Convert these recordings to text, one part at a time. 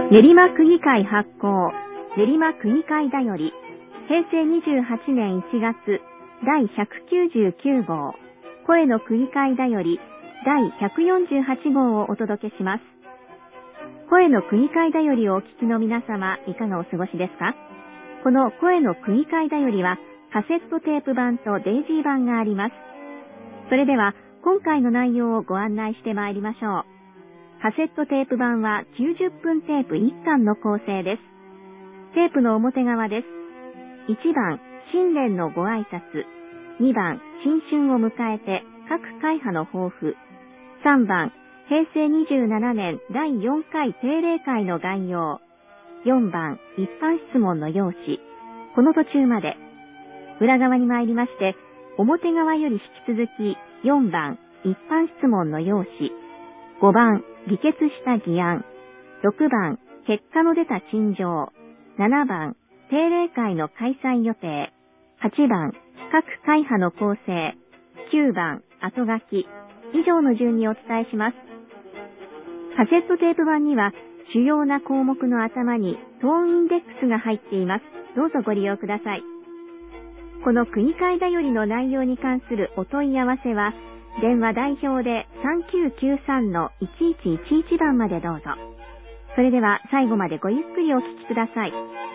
練馬区議会発行練馬区議会だより平成28年1月第199号声の区議会だより第148号をお届けします。声の区議会だよりをお聞きの皆様、いかがお過ごしですか？この声の区議会だよりはカセットテープ版とデイジー版があります。それでは今回の内容をご案内してまいりましょう。カセットテープ版は90分テープ1巻の構成です。テープの表側です。1番、新年のご挨拶。2番、新春を迎えて各会派の抱負。3番、平成27年第4回定例会の概要。4番、一般質問の用紙。この途中まで。裏側に参りまして、表側より引き続き、4番、一般質問の用紙。5番、議決した議案。6番、結果の出た陳情。7番、定例会の開催予定。8番、各会派の構成。9番、後書き。以上の順にお伝えします。カセットテープ版には、主要な項目の頭にトーンインデックスが入っています。どうぞご利用ください。この区議会だよりの内容に関するお問い合わせは、電話代表で 3993-1111 番までどうぞ。それでは最後までごゆっくりお聞きください。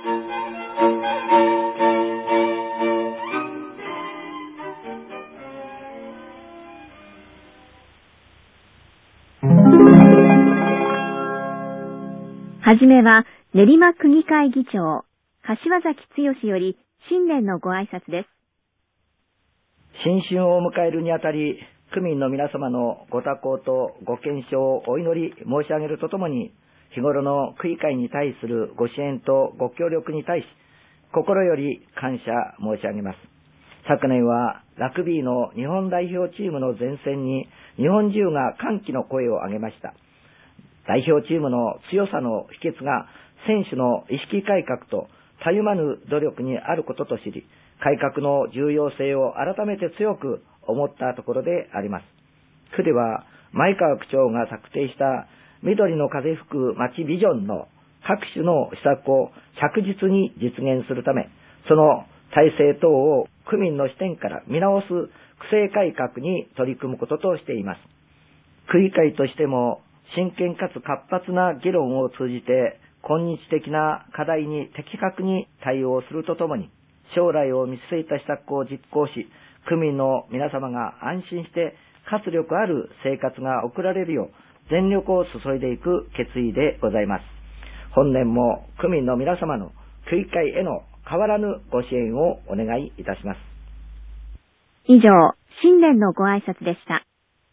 はじめは練馬区議会議長、柏崎剛より新年のご挨拶です。 新春を迎えるにあたり、区民の皆様のご多幸とご健勝をお祈り申し上げるとともに、日頃の区議会に対するご支援とご協力に対し、心より感謝申し上げます。昨年はラグビーの日本代表チームの前線に日本中が歓喜の声を上げました。代表チームの強さの秘訣が選手の意識改革とたゆまぬ努力にあることと知り、改革の重要性を改めて強く思ったところであります。区では前川区長が策定した緑の風吹く街ビジョンの各種の施策を着実に実現するため、その体制等を区民の視点から見直す区政改革に取り組むこととしています。区議会としても真剣かつ活発な議論を通じて今日的な課題に的確に対応するとともに、将来を見据えた施策を実行し、区民の皆様が安心して活力ある生活が送られるよう全力を注いでいく決意でございます。本年も区民の皆様の区議会への変わらぬご支援をお願いいたします。 以上、新年のご挨拶でした。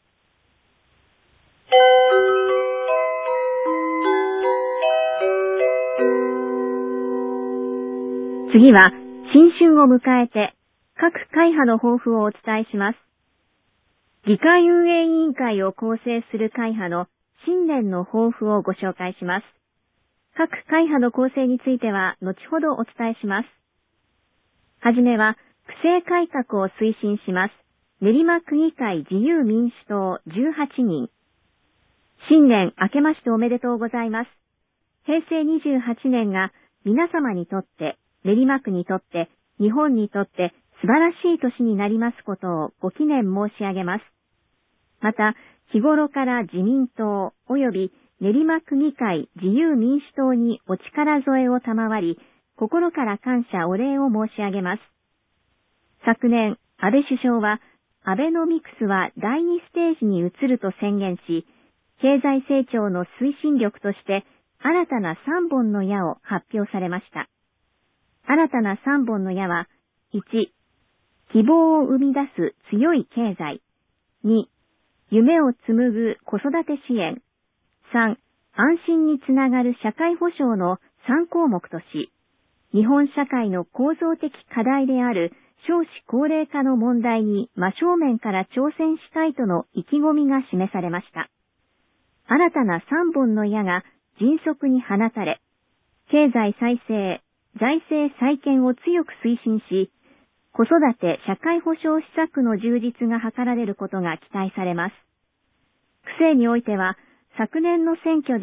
次は、新春を迎えて、各会派の抱負をお伝えします。議会運営委員会を構成する会派の新年の抱負をご紹介します。各会派の構成については、後ほどお伝えします。はじめは、区政改革を推進します。練馬区議会自由民主党18人。新年明けましておめでとうございます。平成28年が皆様にとって、練馬区にとって、日本にとって素晴らしい年になりますことをご記念申し上げます。また、日頃から自民党及び練馬区議会自由民主党にお力添えを賜り、心から感謝お礼を申し上げます。昨年、安倍首相は、アベノミクスは第2ステージに移ると宣言し、経済成長の推進力として新たな3本の矢を発表されました。新たな3本の矢は、1、希望を生み出す強い経済。2、夢を紡ぐ子育て支援。3、安心につながる社会保障の3項目とし、日本社会の構造的課題である少子高齢化の問題に真正面から挑戦したいとの意気込みが示されました。新たな3本の矢が迅速に放たれ、経済再生、財政再建を強く推進し、子育て社会保障施策の充実が図られることが期待されます。区政においては、昨年の選挙で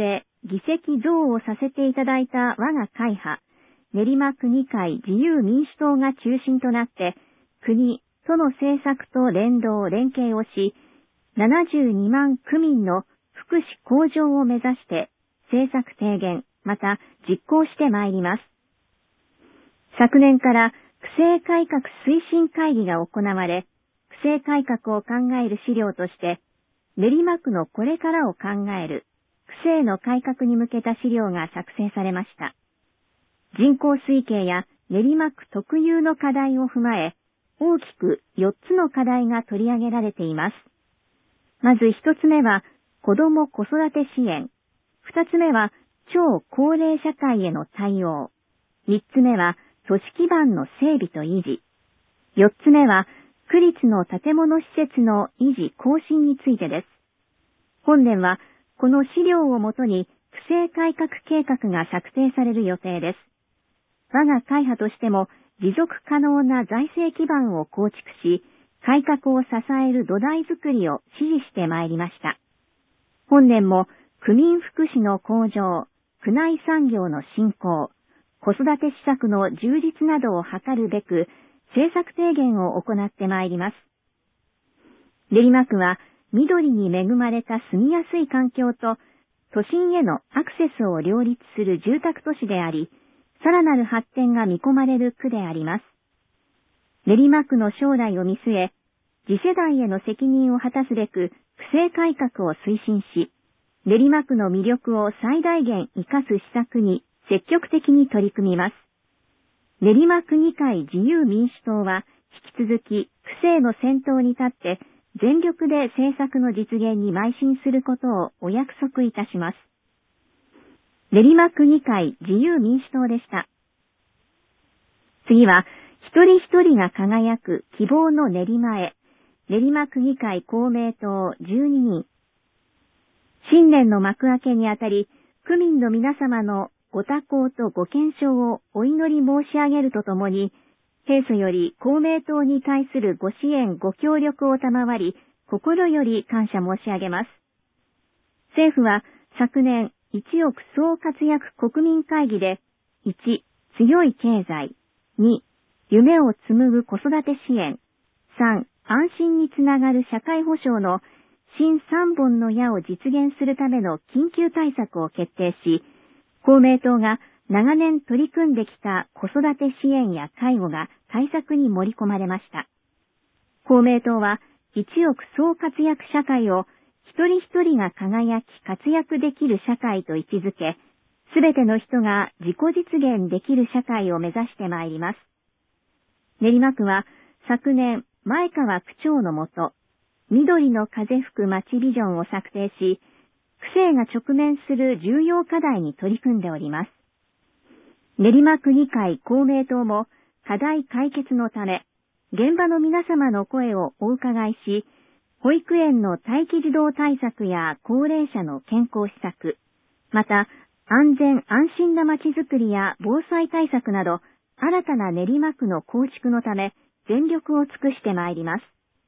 議席増をさせていただいた我が会派、練馬区議会自由民主党が中心となって、国、都の政策と連携をし、72万区民の福祉向上を目指して、政策提言、また実行してまいります。昨年から区政改革推進会議が行われ、区政改革を考える資料として、練馬区のこれからを考える、区政の改革に向けた資料が作成されました。人口推計や練馬区特有の課題を踏まえ、大きく4つの課題が取り上げられています。まず1つ目は、子ども子育て支援。2つ目は、超高齢社会への対応。3つ目は、都市基盤の整備と維持。4つ目は、区立の建物施設の維持更新についてです。本年は、この資料をもとに、区政改革計画が策定される予定です。我が会派としても、持続可能な財政基盤を構築し、改革を支える土台づくりを支持してまいりました。本年も、区民福祉の向上、区内産業の振興、子育て施策の充実などを図るべく、政策提言を行ってまいります。練馬区は、緑に恵まれた住みやすい環境と、都心へのアクセスを両立する住宅都市であり、さらなる発展が見込まれる区であります。練馬区の将来を見据え、次世代への責任を果たすべく、区政改革を推進し、練馬区の魅力を最大限活かす施策に積極的に取り組みます。練馬区議会自由民主党は、引き続き区政の先頭に立って、全力で政策の実現に邁進することをお約束いたします。練馬区議会自由民主党でした。次は、一人一人が輝く希望の練馬へ、練馬区議会公明党12人。新年の幕開けにあたり、区民の皆様のご多幸とご健勝をお祈り申し上げるとともに、平素より公明党に対するご支援ご協力を賜り、心より感謝申し上げます。政府は昨年、一億総活躍国民会議で、1、強い経済、2、夢を紡ぐ子育て支援、3、安心につながる社会保障の新3本の矢を実現するための緊急対策を決定し、公明党が長年取り組んできた子育て支援や介護が対策に盛り込まれました。公明党は一億総活躍社会を一人一人が輝き活躍できる社会と位置づけ、すべての人が自己実現できる社会を目指してまいります。練馬区は昨年、前川区長のもと、緑の風吹く街ビジョンを策定し、区政が直面する重要課題に取り組んでおります。練馬区議会公明党も課題解決のため、現場の皆様の声をお伺いし、保育園の待機児童対策や高齢者の健康施策、また安全安心な街づくりや防災対策など、新たな練馬区の構築のため、全力を尽くしてまいります。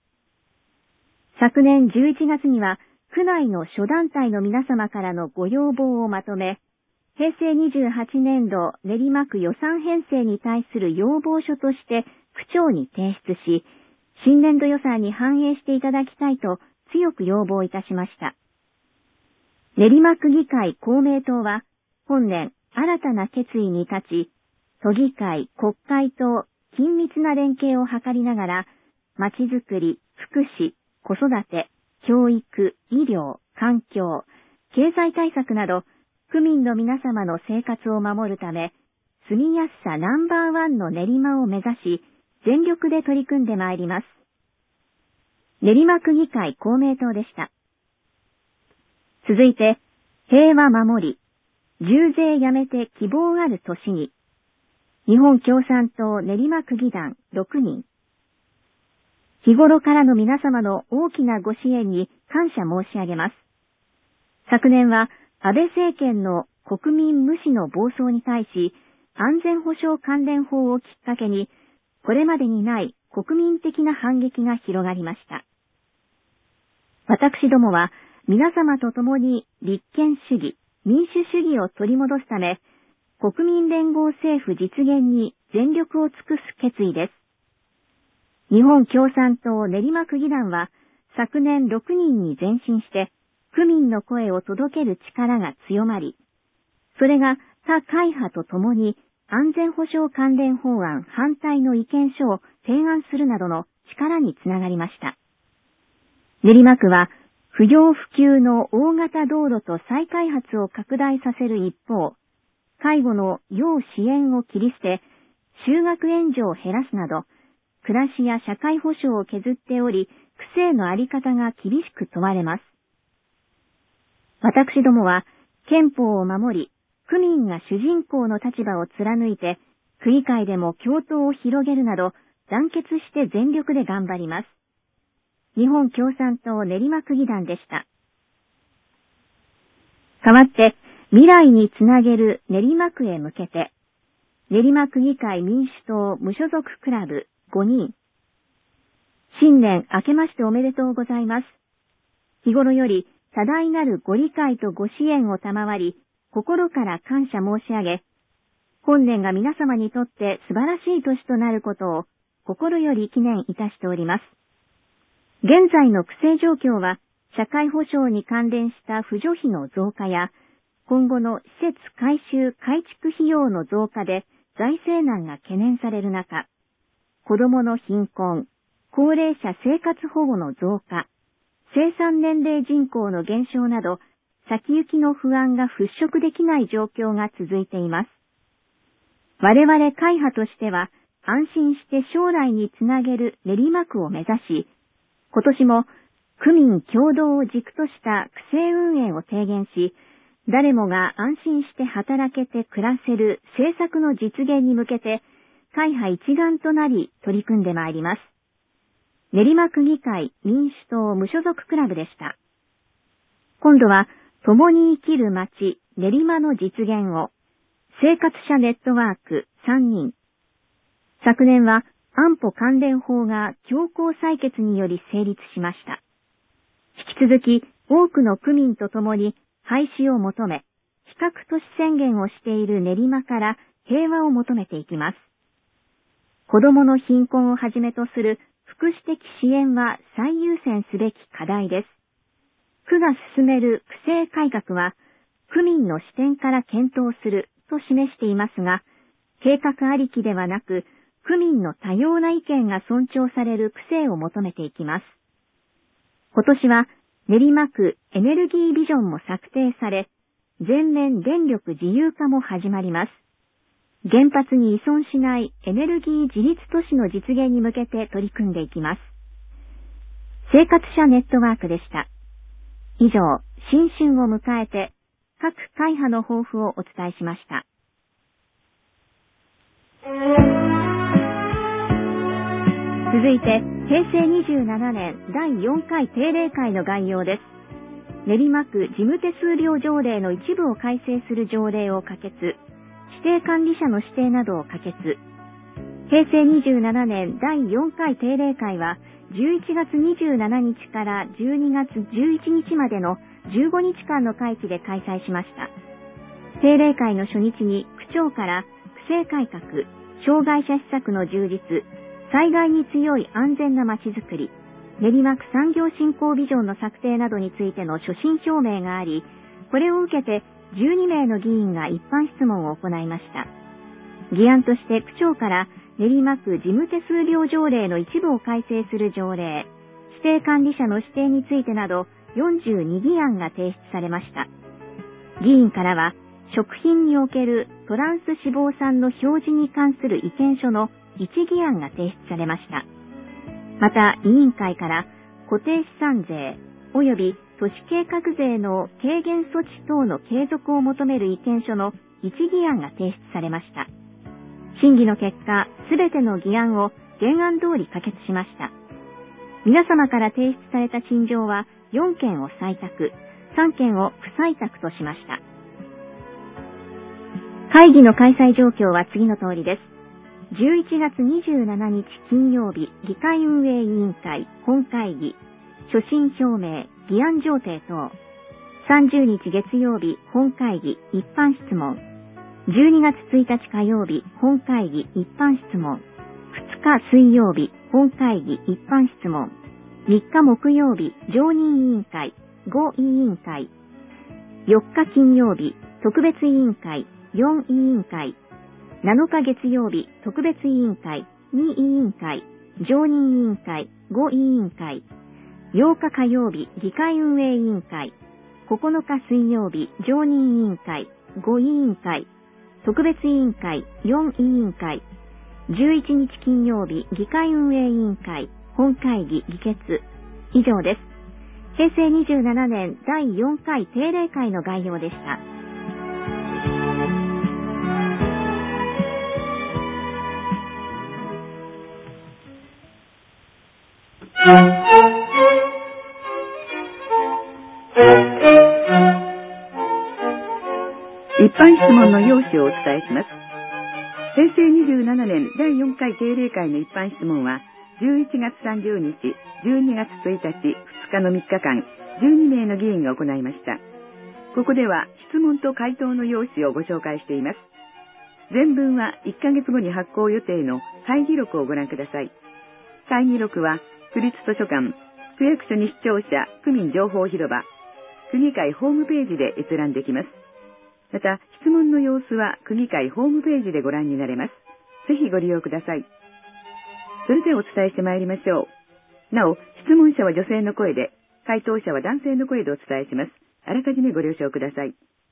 昨年11月には、区内の諸団体の皆様からのご要望をまとめ、平成28年度練馬区予算編成に対する要望書として区長に提出し、新年度予算に反映していただきたいと強く要望いたしました。練馬区議会公明党は、本年新たな決意に立ち、都議会、国会と緊密な連携を図りながら、まちづくり、福祉、子育て、教育、医療、環境、経済対策など、区民の皆様の生活を守るため、住みやすさナンバーワンの練馬を目指し、全力で取り組んでまいります。練馬区議会公明党でした。続いて、平和守り、重税やめて希望ある年に、日本共産党練馬区議団6人。日頃からの皆様の大きなご支援に感謝申し上げます。昨年は安倍政権の国民無視の暴走に対し、安全保障関連法をきっかけに、これまでにない国民的な反撃が広がりました。私どもは皆様と共に立憲主義、 民主主義を取り戻すため、国民連合政府実現に全力を尽くす決意です。日本共産党練馬区議団は、昨年6人に前進して、区民の声を届ける力が強まり、それが他会派とともに安全保障関連法案反対の意見書を提案するなどの力につながりました。練馬区は、不要不急の大型道路と再開発を拡大させる一方、介護の要支援を切り捨て、就学援助を減らすなど、暮らしや社会保障を削っており、区政のあり方が厳しく問われます。私どもは、憲法を守り、区民が主人公の立場を貫いて、区議会でも共闘を広げるなど、団結して全力で頑張ります。日本共産党練馬区議団でした。代わって、未来につなげる練馬区へ向けて、練馬区議会民主党無所属クラブ5人。新年明けましておめでとうございます。日頃より多大なるご理解とご支援を賜り、心から感謝申し上げ、本年が皆様にとって素晴らしい年となることを心より記念いたしております。現在の区政状況は、社会保障に関連した扶助費の増加や、今後の施設改修改築費用の増加で財政難が懸念される中、子どもの貧困、高齢者生活保護の増加、生産年齢人口の減少など、先行きの不安が払拭できない状況が続いています。我々会派としては、安心して将来につなげる練馬区を目指し、今年も区民共同を軸とした区政運営を提言し、誰もが安心して働けて暮らせる政策の実現に向けて、会派一丸となり取り組んでまいります。練馬区議会民主党無所属クラブでした。今度は、共に生きる街練馬の実現を、生活者ネットワーク3人。昨年は安保関連法が強行採決により成立しました。引き続き多くの区民と共に廃止を求め、非核都市宣言をしている練馬から平和を求めていきます。子どもの貧困をはじめとする福祉的支援は最優先すべき課題です。区が進める区政改革は、区民の視点から検討すると示していますが、計画ありきではなく、区民の多様な意見が尊重される区政を求めていきます。今年は練馬区エネルギービジョンも策定され、全面電力自由化も始まります。原発に依存しないエネルギー自立都市の実現に向けて取り組んでいきます。生活者ネットワークでした。以上、新春を迎えて、各会派の抱負をお伝えしました。続いて、平成27年第4回定例会の概要です。練馬区事務手数料条例の一部を改正する条例を可決、指定管理者の指定などを可決。平成27年第4回定例会は、11月27日から12月11日までの15日間の会期で開催しました。定例会の初日に区長から区政改革、障害者施策の充実、災害に強い安全なまちづくり、練馬区産業振興ビジョンの策定などについての所信表明があり、これを受けて12名の議員が一般質問を行いました。議案として区長から練馬区事務手数料条例の一部を改正する条例、指定管理者の指定についてなど42議案が提出されました。議員からは、食品におけるトランス脂肪酸の表示に関する意見書の1議案が提出されました。また、委員会から固定資産税及び都市計画税の軽減措置等の継続を求める意見書の1議案が提出されました。審議の結果、すべての議案を原案通り可決しました。皆様から提出された陳情は4件を採択、3件を不採択としました。会議の開催状況は次の通りです。11月27日金曜日、議会運営委員会本会議、所信表明、議案上呈等。 30日月曜日本会議一般質問。12月1日火曜日本会議一般質問。2日水曜日本会議一般質問。3日木曜日常任委員会5委員会。4日金曜日特別委員会4委員会。7日月曜日特別委員会2委員会。常任委員会5委員会。8日火曜日議会運営委員会。9日水曜日常任委員会5委員会。特別委員会4委員会。11日金曜日議会運営委員会本会議議決。以上です。平成27年第4回定例会の概要でした。 一般質問の要旨をお伝えします。平成27年第4回定例会の一般質問は、11月30日、12月1日、2日の3日間、12名の議員が行いました。ここでは質問と回答の要旨をご紹介しています。全文は1ヶ月後に発行予定の会議録をご覧ください。会議録は、区立図書館、区役所西庁舎区民情報広場、区議会ホームページで閲覧できます。また、質問の様子は区議会ホームページでご覧になれます。ぜひご利用ください。それではお伝えしてまいりましょう。なお、質問者は女性の声で、回答者は男性の声でお伝えします。あらかじめご了承ください。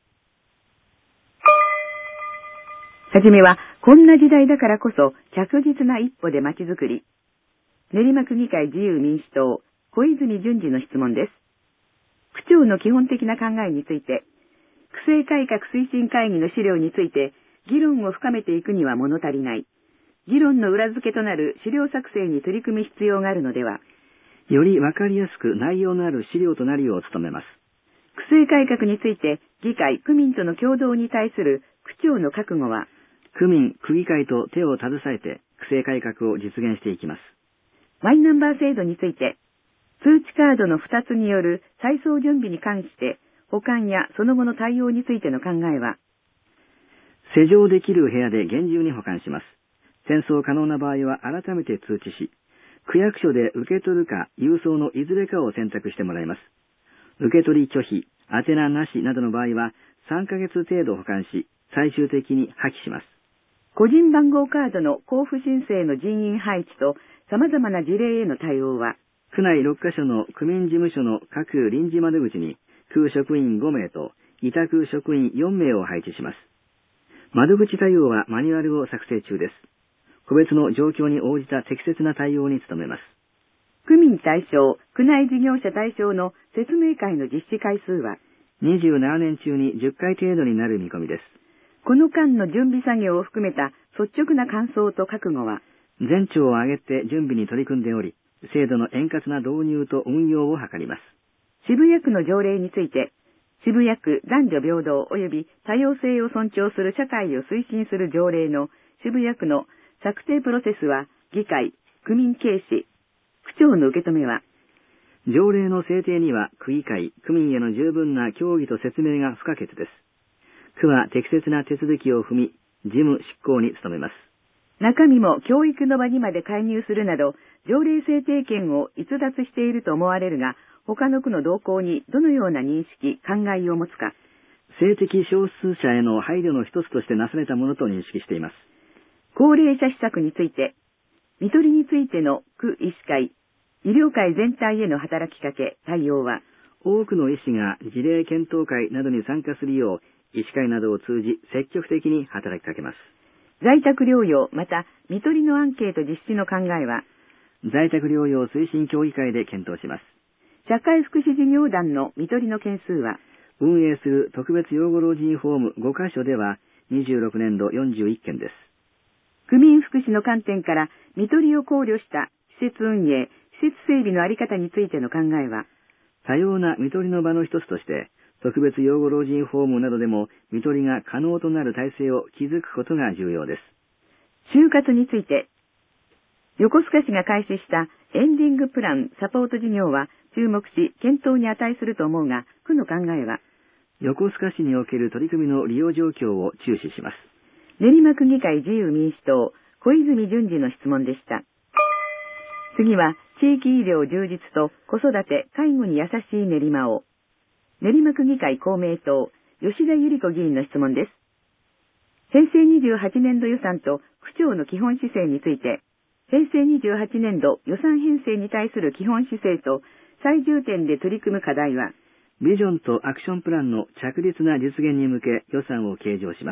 はじめは、こんな時代だからこそ着実な一歩でまちづくり。練馬区議会自由民主党、小泉純次の質問です。区長の基本的な考えについて、区政改革推進会議の資料について議論を深めていくには物足りない。議論の裏付けとなる資料作成に取り組む必要があるのでは。 よりわかりやすく内容のある資料となるよう努めます。 区政改革について議会、区民との共同に対する区長の覚悟は、 区民、区議会と手を携えて区政改革を実現していきます。 マイナンバー制度について、通知カードの2つによる再送準備に関して保管やその後の対応についての考えは、 施錠できる部屋で厳重に保管します。転送可能な場合は改めて通知し、区役所で受け取るか郵送のいずれかを選択してもらいます。受け取り拒否、宛名なしなどの場合は3ヶ月程度保管し、最終的に破棄します。 個人番号カードの交付申請の人員配置と様々な事例への対応は、 区内6カ所の区民事務所の各臨時窓口に区職員5名と委託職員4名を配置します。窓口対応はマニュアルを作成中です。個別の状況に応じた適切な対応に努めます。 区民対象、区内事業者対象の説明会の実施回数は、 27年中に10回程度になる見込みです。 この間の準備作業を含めた率直な感想と覚悟は、 全庁を挙げて準備に取り組んでおり、制度の円滑な導入と運用を図ります。 渋谷区の条例について、渋谷区男女平等及び多様性を尊重する社会を推進する条例の渋谷区の策定プロセスは議会、区民軽視、区長の受け止めは、 条例の制定には区議会、区民への十分な協議と説明が不可欠です。区は適切な手続きを踏み、事務執行に努めます。 中身も教育の場にまで介入するなど、条例制定権を逸脱していると思われるが、他の区の動向にどのような認識、考えを持つか。 性的少数者への配慮の一つとしてなされたものと認識しています。 高齢者施策について、看取りについての区医師会、医療界全体への働きかけ、対応は、 多くの医師が事例検討会などに参加するよう、医師会などを通じ積極的に働きかけます。 在宅療養また看取りのアンケート実施の考えは、 在宅療養推進協議会で検討します。 社会福祉事業団の看取りの件数は、 運営する特別養護老人ホーム5カ所では26年度41件です。 区民福祉の観点から看取りを考慮した施設運営、施設整備のあり方についての考えは、 多様な看取りの場の一つとして、特別養護老人ホームなどでも看取りが可能となる体制を築くことが重要です。 就活について、横須賀市が開始したエンディングプランサポート事業は注目し検討に値すると思うが、区の考えは、 横須賀市における取り組みの利用状況を注視します。 練馬区議会自由民主党、小泉純次の質問でした。次は、地域医療充実と子育て、介護に優しい練馬を。練馬区議会公明党、吉田百合子議員の質問です。平成28年度予算と区長の基本姿勢について、平成28年度予算編成に対する基本姿勢と最重点で取り組む課題は、 ビジョンとアクションプランの着実な実現に向け予算を計上します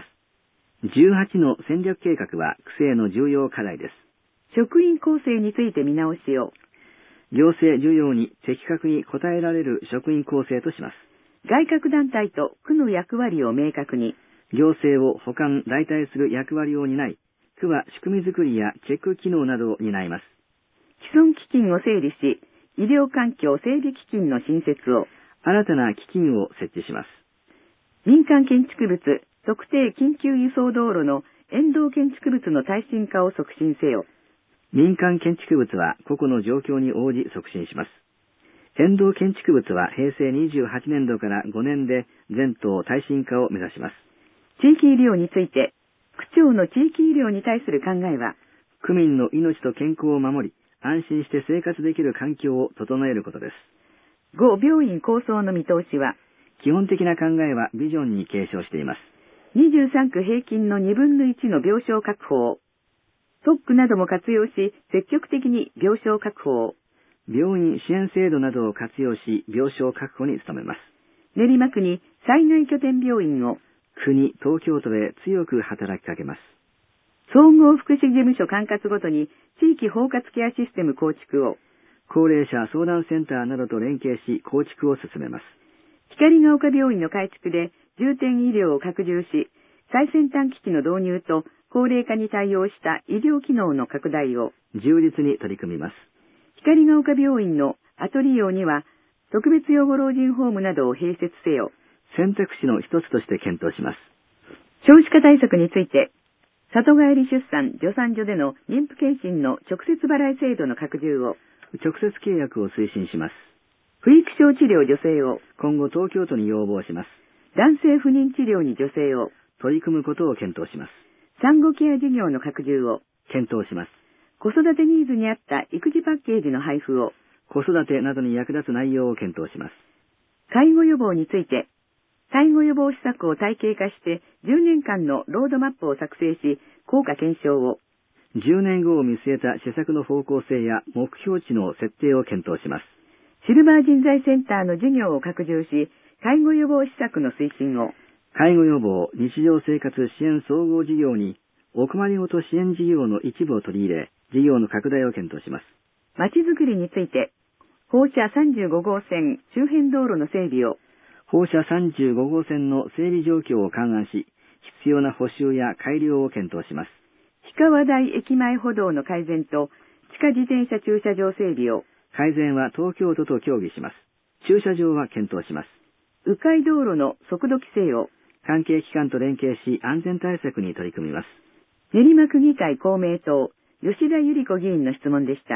。18の戦略計画は区政の重要課題です。 職員構成について見直しを。 行政需要に的確に応えられる職員構成とします。 外郭団体と区の役割を明確に。 行政を補完・代替する役割を担い、区は仕組み作りやチェック機能などを担います。 既存基金を整理し、医療環境整備基金の新設を。 新たな基金を設置します。 民間建築物、特定緊急輸送道路の沿道建築物の耐震化を促進せよ。 民間建築物は個々の状況に応じ促進します。沿道建築物は平成28年度から5年で全島耐震化を目指します。 地域医療について、区長の地域医療に対する考えは、 区民の命と健康を守り、安心して生活できる環境を整えることです。 5病院構想の見通しは、 基本的な考えはビジョンに継承しています。 23区平均の1/2の病床確保を。特区なども活用し、積極的に病床確保を。 病院支援制度などを活用し、病床確保に努めます。 練馬区に災害拠点病院を。 国、東京都へ強く働きかけます。 総合福祉事務所管轄ごとに地域包括ケアシステム構築を。 高齢者相談センターなどと連携し構築を進めます。 光が丘病院の改築で重点医療を拡充し、最先端機器の導入と高齢化に対応した医療機能の拡大を充実に取り組みます。 光が丘病院の後利用には特別養護老人ホームなどを併設せよ。 選択肢の一つとして検討します。 少子化対策について、里帰り出産・助産所での妊婦健診の直接払い制度の拡充を。 直接契約を推進します。 不育症治療助成を。 今後東京都に要望します。 男性不妊治療に助成を。 取り組むことを検討します。 産後ケア事業の拡充を。 検討します。 子育てニーズに合った育児パッケージの配布を。 子育てなどに役立つ内容を検討します。 介護予防について、介護予防施策を体系化して10年間のロードマップを作成し、効果検証を。 10年後を見据えた施策の方向性や目標値の設定を検討します。 シルバー人材センターの事業を拡充し、介護予防施策の推進を。 介護予防、日常生活支援総合事業に、お困りごと支援事業の一部を取り入れ、事業の拡大を検討します。 まちづくりについて、放射35号線周辺道路の整備を。 放射35号線の整備状況を勘案し、必要な補修や改良を検討します。 氷川台駅前歩道の改善と地下自転車駐車場整備を。 改善は東京都と協議します。駐車場は検討します。 迂回道路の速度規制を。 関係機関と連携し安全対策に取り組みます。 練馬区議会公明党、吉田百合子議員の質問でした。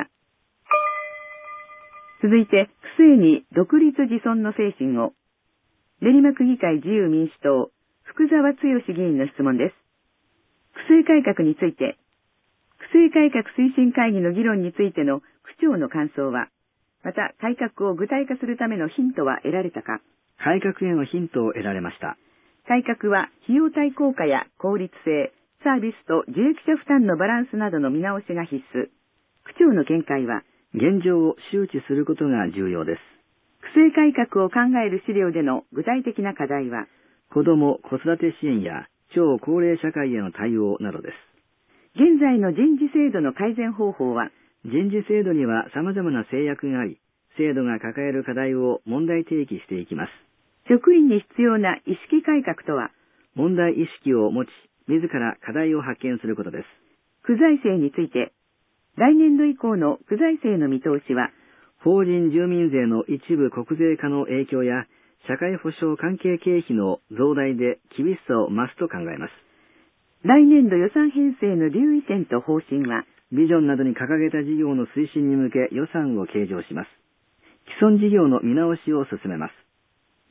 続いて、区政に独立自尊の精神を。練馬区議会自由民主党、福沢剛議員の質問です。区政改革について、区政改革推進会議の議論についての区長の感想は、また改革を具体化するためのヒントは得られたか。 改革へのヒントを得られました。 改革は費用対効果や効率性、サービスと受益者負担のバランスなどの見直しが必須。区長の見解は、 現状を周知することが重要です。 区政改革を考える資料での具体的な課題は、 子ども・子育て支援や超高齢社会への対応などです。 現在の人事制度の改善方法は、 人事制度には様々な制約があり、制度が抱える課題を問題提起していきます。 職員に必要な意識改革とは、 問題意識を持ち、自ら課題を発見することです。 区財政について、来年度以降の区財政の見通しは、 法人住民税の一部国税化の影響や、社会保障関係経費の増大で厳しさを増すと考えます。 来年度予算編成の留意点と方針は、 ビジョンなどに掲げた事業の推進に向け予算を計上します。既存事業の見直しを進めます。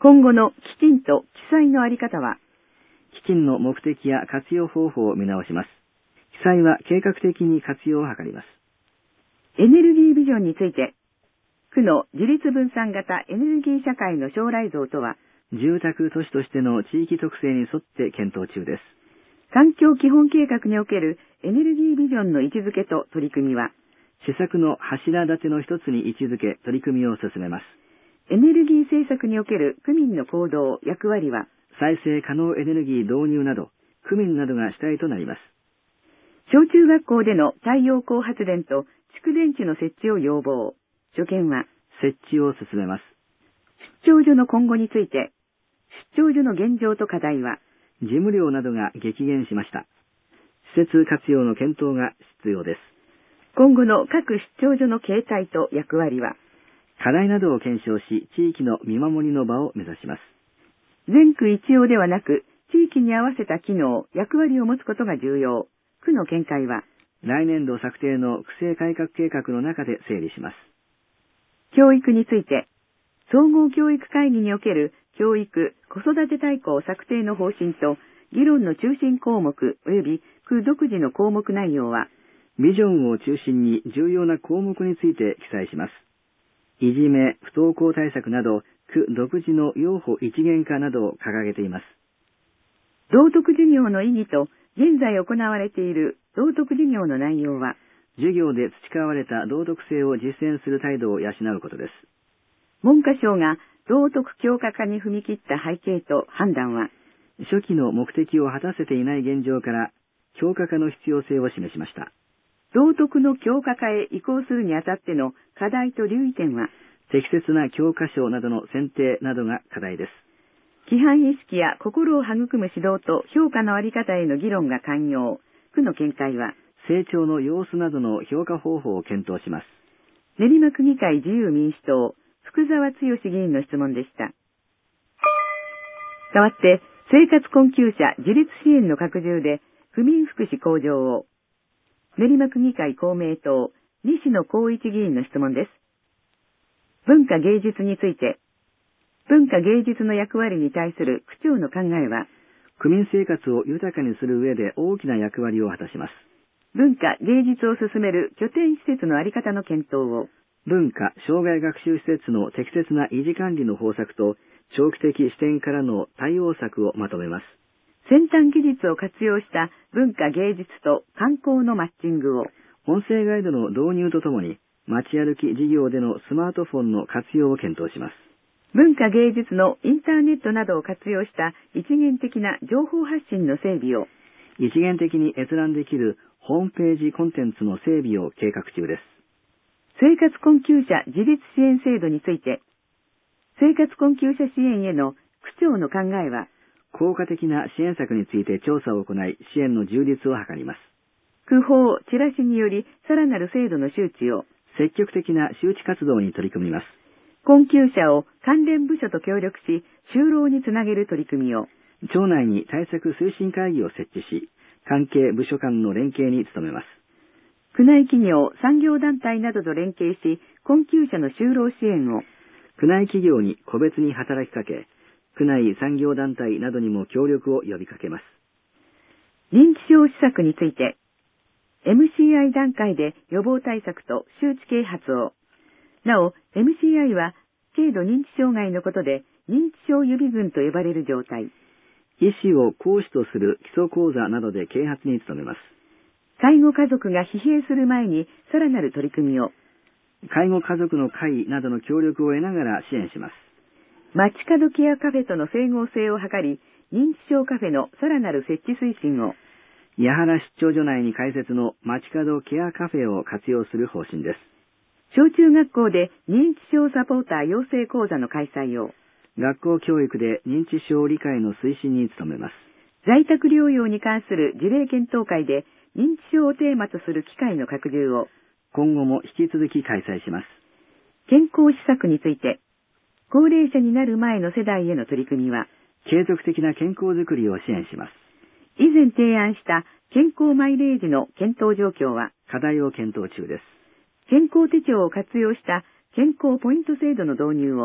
今後の基金と記載のあり方は、 基金の目的や活用方法を見直します。記載は計画的に活用を図ります。 エネルギービジョンについて、区の自立分散型エネルギー社会の将来像とは、 住宅都市としての地域特性に沿って検討中です。 環境基本計画におけるエネルギービジョンの位置づけと取り組みは、 施策の柱立ての一つに位置づけ取り組みを進めます。 エネルギー政策における区民の行動、役割は、 再生可能エネルギー導入など、区民などが主体となります。 小中学校での太陽光発電と蓄電池の設置を要望。所見は、 設置を進めます。 出張所の今後について、出張所の現状と課題は、 事務量などが激減しました。施設活用の検討が必要です。 今後の各出張所の形態と役割は、 課題などを検証し、地域の見守りの場を目指します。 全区一様ではなく、地域に合わせた機能、役割を持つことが重要。区の見解は、 来年度策定の区政改革計画の中で整理します。 教育について、総合教育会議における教育・子育て大綱策定の方針と、議論の中心項目及び区独自の項目内容は、 ビジョンを中心に重要な項目について記載します。いじめ、不登校対策など、区独自の幼保一元化などを掲げています。 道徳授業の意義と、現在行われている道徳授業の内容は、 授業で培われた道徳性を実践する態度を養うことです。 文科省が道徳強化化に踏み切った背景と判断は、 初期の目的を果たせていない現状から、強化化の必要性を示しました。 道徳の強化化へ移行するにあたっての課題と留意点は、 適切な教科書などの選定などが課題です。 規範意識や心を育む指導と評価のあり方への議論が肝要。区の見解は、 成長の様子などの評価方法を検討します。 練馬区議会自由民主党、福沢剛議員の質問でした。代わって、生活困窮者自立支援の拡充で、区民福祉向上を。練馬区議会公明党、西野光一議員の質問です。文化芸術について、文化芸術の役割に対する区長の考えは、 区民生活を豊かにする上で大きな役割を果たします。 文化芸術を進める拠点施設のあり方の検討を。 文化・障害学習施設の適切な維持管理の方策と、長期的視点からの対応策をまとめます。 先端技術を活用した文化芸術と観光のマッチングを。 音声ガイドの導入とともに、街歩き事業でのスマートフォンの活用を検討します。 文化芸術のインターネットなどを活用した一元的な情報発信の整備を。 一元的に閲覧できるホームページコンテンツの整備を計画中です。 生活困窮者自立支援制度について、生活困窮者支援への区長の考えは、 効果的な支援策について調査を行い、支援の充実を図ります。 区法・チラシによりさらなる制度の周知を。 積極的な周知活動に取り組みます。 困窮者を関連部署と協力し、就労につなげる取り組みを。 町内に対策推進会議を設置し、関係部署間の連携に努めます。 区内企業・産業団体などと連携し、困窮者の就労支援を。 区内企業に個別に働きかけ、区内産業団体などにも協力を呼びかけます。 認知症施策について、MCI 段階で予防対策と周知啓発を。なお、MCI は、軽度認知障害のことで、認知症予備軍と呼ばれる状態。 医師を講師とする基礎講座などで啓発に努めます。 介護家族が疲弊する前に、さらなる取り組みを。 介護家族の会などの協力を得ながら支援します。 街角ケアカフェとの整合性を図り、認知症カフェのさらなる設置推進を。 八原出張所内に開設の街角ケアカフェを活用する方針です。 小中学校で認知症サポーター養成講座の開催を。 学校教育で認知症理解の推進に努めます。 在宅療養に関する事例検討会で認知症をテーマとする機会の拡充を。 今後も引き続き開催します。 健康施策について、高齢者になる前の世代への取り組みは、 継続的な健康づくりを支援します。 以前提案した健康マイレージの検討状況は、 課題を検討中です。 健康手帳を活用した健康ポイント制度の導入を。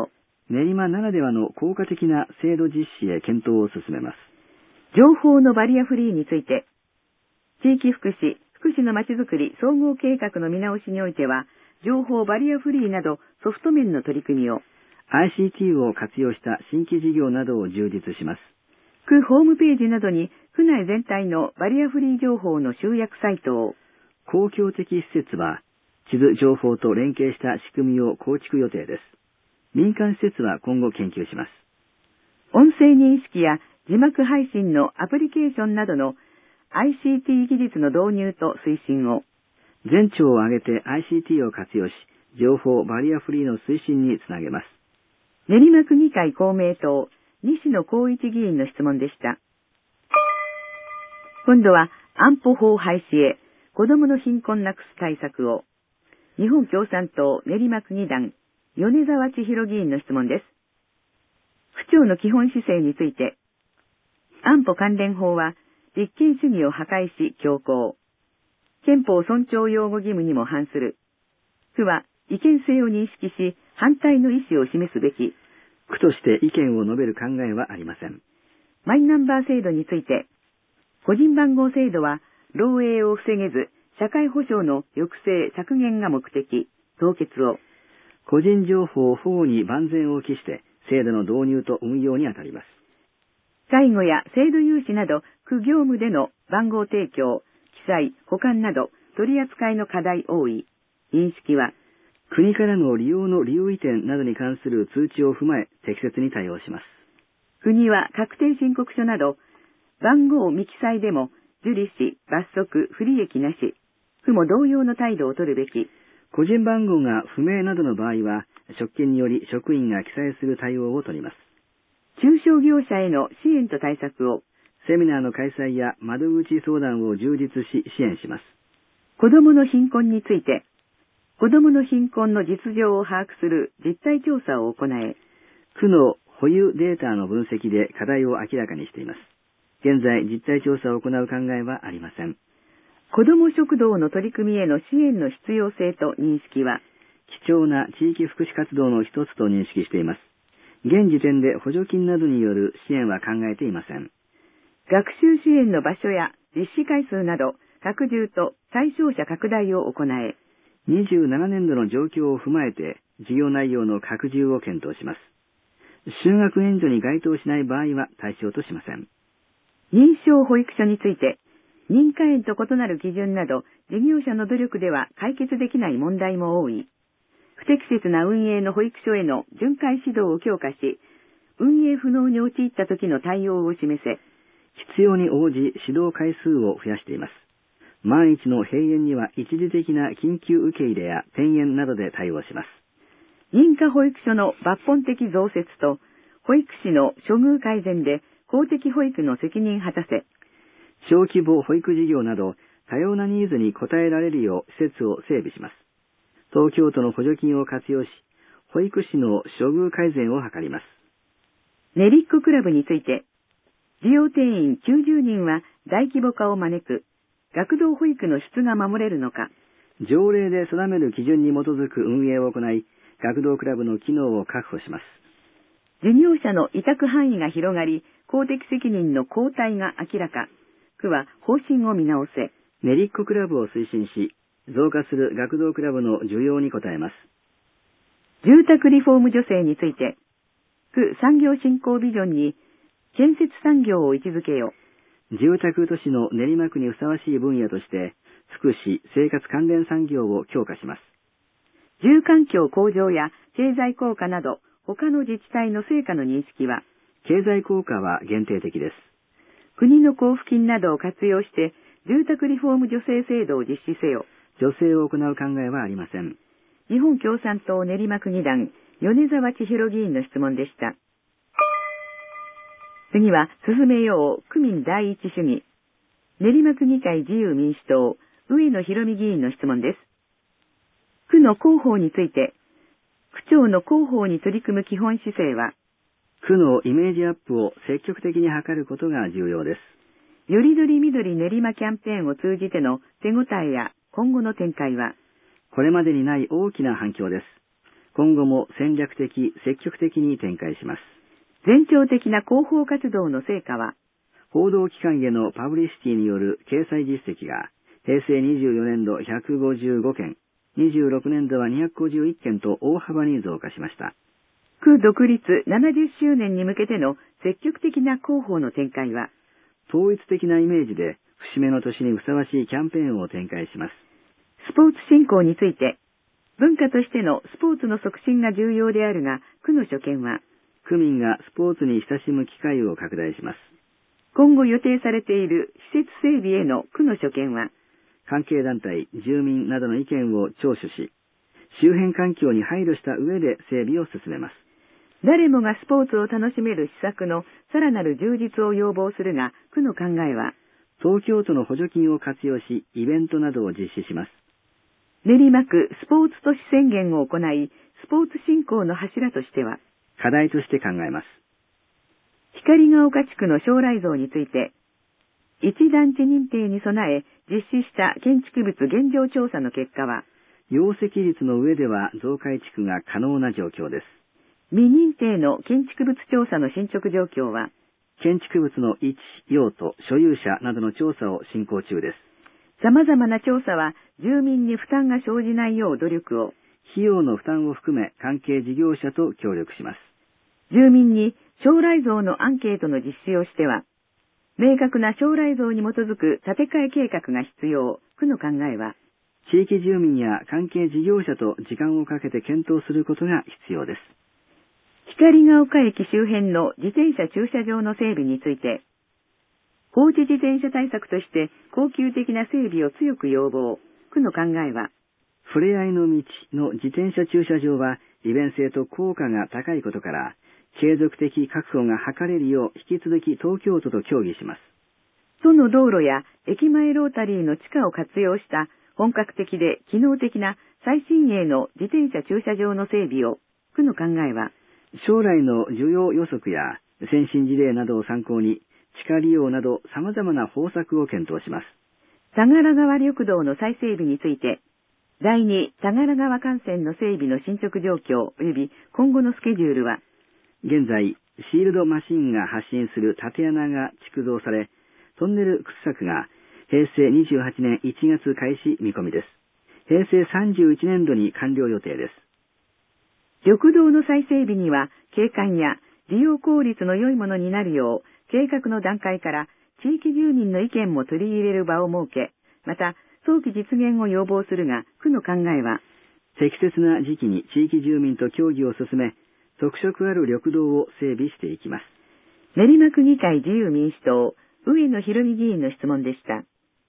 練馬ならではの効果的な制度実施へ検討を進めます。 情報のバリアフリーについて、地域福祉、福祉のまちづくり総合計画の見直しにおいては、情報バリアフリーなどソフト面の取り組みを、 ICT を活用した新規事業などを充実します。 区ホームページなどに区内全体のバリアフリー情報の集約サイトを、 公共的施設は地図情報と連携した仕組みを構築予定です。民間施設は今後研究します。 音声認識や字幕配信のアプリケーションなどの ICT 技術の導入と推進を、 全庁を挙げて ICT を活用し、情報バリアフリーの推進につなげます。 練馬区議会公明党、西野光一議員の質問でした。今度は安保法廃止へ子どもの貧困なくす対策を、日本共産党練馬区議団、米沢千尋議員の質問です。府庁の基本姿勢について、安保関連法は立憲主義を破壊し強行。憲法尊重擁護義務にも反する。区は違憲性を認識し、反対の意思を示すべき。 区として意見を述べる考えはありません。 マイナンバー制度について、個人番号制度は漏洩を防げず、社会保障の抑制削減が目的、凍結を。 個人情報保護に万全を期して制度の導入と運用にあたります。 介護や制度融資など区業務での番号提供、記載、保管など取り扱いの課題多い。認識は、 国からの利用の留意点などに関する通知を踏まえ適切に対応します。 国は確定申告書など番号未記載でも受理し罰則不利益なし、区も同様の態度を取るべき。 個人番号が不明などの場合は職権により職員が記載する対応を取ります。 中小業者への支援と対策を、 セミナーの開催や窓口相談を充実し支援します。 子どもの貧困について、子どもの貧困の実情を把握する実態調査を行え、 区の保有データの分析で課題を明らかにしています。現在実態調査を行う考えはありません。 子ども食堂の取り組みへの支援の必要性と認識は、 貴重な地域福祉活動の一つと認識しています。現時点で補助金などによる支援は考えていません。 学習支援の場所や実施回数など拡充と対象者拡大を行え、 27年度の状況を踏まえて事業内容の拡充を検討します。就学援助に該当しない場合は対象としません。 認証保育所について、認可園と異なる基準など事業者の努力では解決できない問題も多い。不適切な運営の保育所への巡回指導を強化し、運営不能に陥った時の対応を示せ、 必要に応じ指導回数を増やしています。万一の閉園には一時的な緊急受け入れや転園などで対応します。 認可保育所の抜本的増設と保育士の処遇改善で公的保育の責任果たせ、 小規模保育事業など多様なニーズに応えられるよう施設を整備します。東京都の補助金を活用し、保育士の処遇改善を図ります。 練りっこクラブについて、利用定員90人は大規模化を招く、学童保育の質が守れるのか。 条例で定める基準に基づく運営を行い、学童クラブの機能を確保します。 事業者の委託範囲が広がり、公的責任の後退が明らか。区は方針を見直せ。 練りっこクラブを推進し、増加する学童クラブの需要に応えます。 住宅リフォーム助成について、区産業振興ビジョンに建設産業を位置づけよ。 住宅都市の練馬区にふさわしい分野として、福祉・生活関連産業を強化します。 住環境向上や経済効果など、他の自治体の成果の認識は、 経済効果は限定的です。 国の交付金などを活用して、住宅リフォーム助成制度を実施せよ。 助成を行う考えはありません。 日本共産党練馬区議団、米沢千尋議員の質問でした。次は、進めよう区民第一主義。練馬区議会自由民主党、上野博美議員の質問です。区の広報について、区長の広報に取り組む基本姿勢は、 区のイメージアップを積極的に図ることが重要です。 よりどりみどり練馬キャンペーンを通じての手応えや今後の展開は、 これまでにない大きな反響です。 今後も戦略的、積極的に展開します。 全庁的な広報活動の成果は、 報道機関へのパブリシティによる掲載実績が、平成24年度155件、26年度は251件と大幅に増加しました。 区独立70周年に向けての積極的な広報の展開は、 統一的なイメージで節目の年にふさわしいキャンペーンを展開します。 スポーツ振興について、文化としてのスポーツの促進が重要であるが、区の所見は、 区民がスポーツに親しむ機会を拡大します。 今後予定されている施設整備への区の所見は、 関係団体、住民などの意見を聴取し、周辺環境に配慮した上で整備を進めます。 誰もがスポーツを楽しめる施策のさらなる充実を要望するが、区の考えは、 東京都の補助金を活用し、イベントなどを実施します。 練馬区スポーツ都市宣言を行い、スポーツ振興の柱としては、 課題として考えます。 光が丘地区の将来像について、一団地認定に備え実施した建築物現状調査の結果は、 容積率の上では増改築が可能な状況です。 未認定の建築物調査の進捗状況は、 建築物の位置、用途、所有者などの調査を進行中です。 様々な調査は住民に負担が生じないよう努力を、 費用の負担を含め関係事業者と協力します。 住民に将来像のアンケートの実施をしては、明確な将来像に基づく建て替え計画が必要。区の考えは、 地域住民や関係事業者と時間をかけて検討することが必要です。 光が丘駅周辺の自転車駐車場の整備について、放置自転車対策として恒久的な整備を強く要望。区の考えは、 ふれあいの道の自転車駐車場は利便性と効果が高いことから、継続的確保が図れるよう引き続き東京都と協議します。 都の道路や駅前ロータリーの地下を活用した本格的で機能的な最新鋭の自転車駐車場の整備を、区の考えは、 将来の需要予測や先進事例などを参考に地下利用など様々な方策を検討します。 相良川緑道の再整備について、第2相良川幹線の整備の進捗状況及び今後のスケジュールは、 現在、シールドマシンが発進する縦穴が築造され、トンネル掘削が平成28年1月開始見込みです。平成31年度に完了予定です。 緑道の再整備には景観や利用効率の良いものになるよう、計画の段階から地域住民の意見も取り入れる場を設け、また早期実現を要望するが、区の考えは、 適切な時期に地域住民と協議を進め、特色ある緑道を整備していきます。 練馬区議会自由民主党、上野博美議員の質問でした。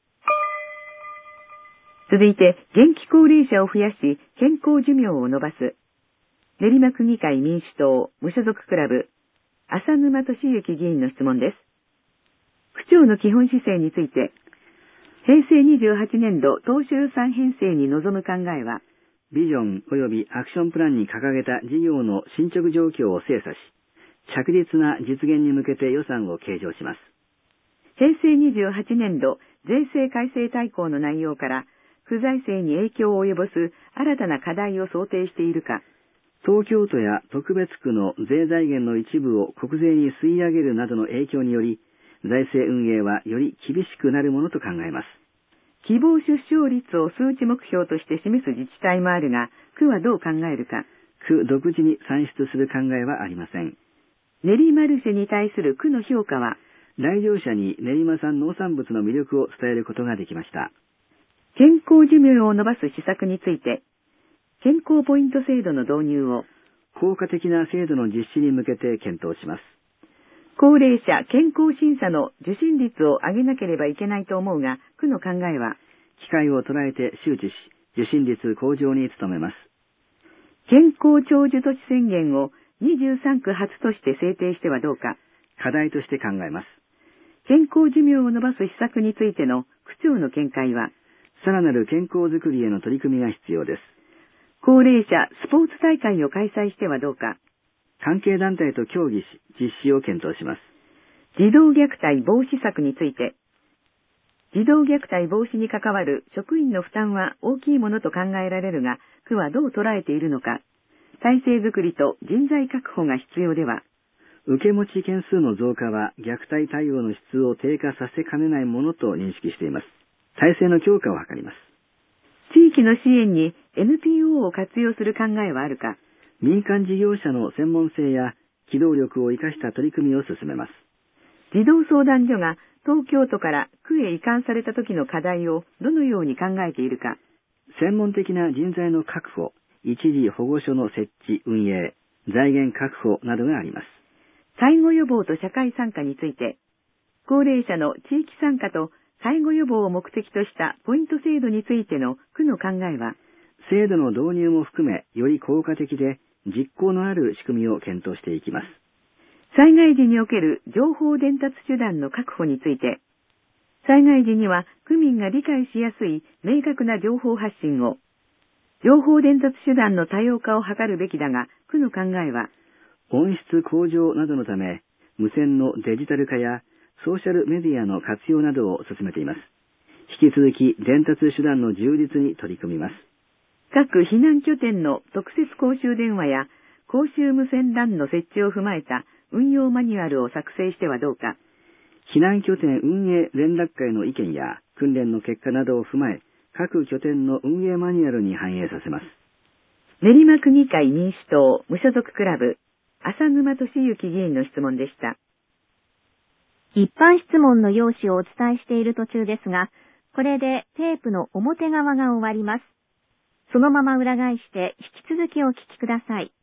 続いて、元気高齢者を増やし、健康寿命を延ばす。練馬区議会民主党、無所属クラブ、浅沼俊之議員の質問です。区長の基本姿勢について、平成28年度当初予算編成に臨む考えは、 ビジョン及びアクションプランに掲げた事業の進捗状況を精査し、着実な実現に向けて予算を計上します。 平成28年度税制改正大綱の内容から、区財政に影響を及ぼす新たな課題を想定しているか、 東京都や特別区の税財源の一部を国税に吸い上げるなどの影響により、財政運営はより厳しくなるものと考えます。 希望出生率を数値目標として示す自治体もあるが、区はどう考えるか。 区独自に算出する考えはありません。 練馬ルシェに対する区の評価は、 来場者に練馬産農産物の魅力を伝えることができました。 健康寿命を延ばす施策について、健康ポイント制度の導入を、 効果的な制度の実施に向けて検討します。 高齢者健康審査の受診率を上げなければいけないと思うが、区の考えは、 機会を捉えて周知し、受診率向上に努めます。 健康長寿都市宣言を23区初として制定してはどうか。 課題として考えます。 健康寿命を延ばす施策についての区長の見解は、 さらなる健康づくりへの取り組みが必要です。 高齢者スポーツ大会を開催してはどうか。 関係団体と協議し、実施を検討します。 児童虐待防止策について、児童虐待防止に関わる職員の負担は大きいものと考えられるが、区はどう捉えているのか。 体制づくりと人材確保が必要では。 受け持ち件数の増加は虐待対応の質を低下させかねないものと認識しています。体制の強化を図ります。 地域の支援に NPO を活用する考えはあるか。 民間事業者の専門性や機動力を生かした取り組みを進めます。 児童相談所が東京都から区へ移管された時の課題をどのように考えているか。 専門的な人材の確保、一時保護所の設置・運営、財源確保などがあります。 介護予防と社会参加について、高齢者の地域参加と介護予防を目的としたポイント制度についての区の考えは、 制度の導入も含めより効果的で実効のある仕組みを検討していきます。 災害時における情報伝達手段の確保について、災害時には区民が理解しやすい明確な情報発信を、情報伝達手段の多様化を図るべきだが、区の考えは、 音質向上などのため、無線のデジタル化やソーシャルメディアの活用などを進めています。引き続き伝達手段の充実に取り組みます。 各避難拠点の特設公衆電話や公衆無線 LAN の設置を踏まえた運用マニュアルを作成してはどうか。 避難拠点運営連絡会の意見や訓練の結果などを踏まえ、各拠点の運営マニュアルに反映させます。 練馬区議会民主党無所属クラブ、浅沼俊之議員の質問でした。 一般質問の用紙をお伝えしている途中ですが、これでテープの表側が終わります。そのまま裏返して引き続きお聞きください。